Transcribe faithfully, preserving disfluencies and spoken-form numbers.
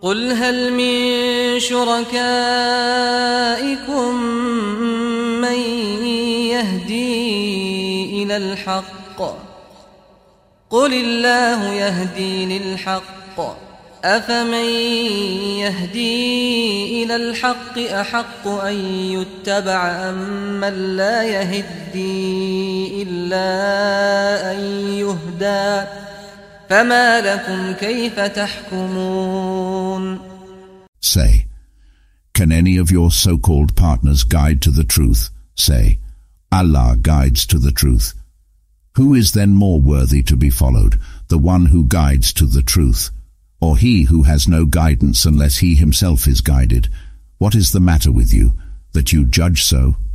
قل هل من شركائكم من يهدي إلى الحق قل الله يهدي للحق أفمن يهدي إلى الحق أحق أن يتبع أم من لا يهدي إلا أن يهدى فما لكم كيف تحكمون. Say, can any of your so-called partners guide to the truth? Say, Allah guides to the truth. Who is then more worthy to be followed, the one who guides to the truth, or he who has no guidance unless he himself is guided? What is the matter with you, that you judge so?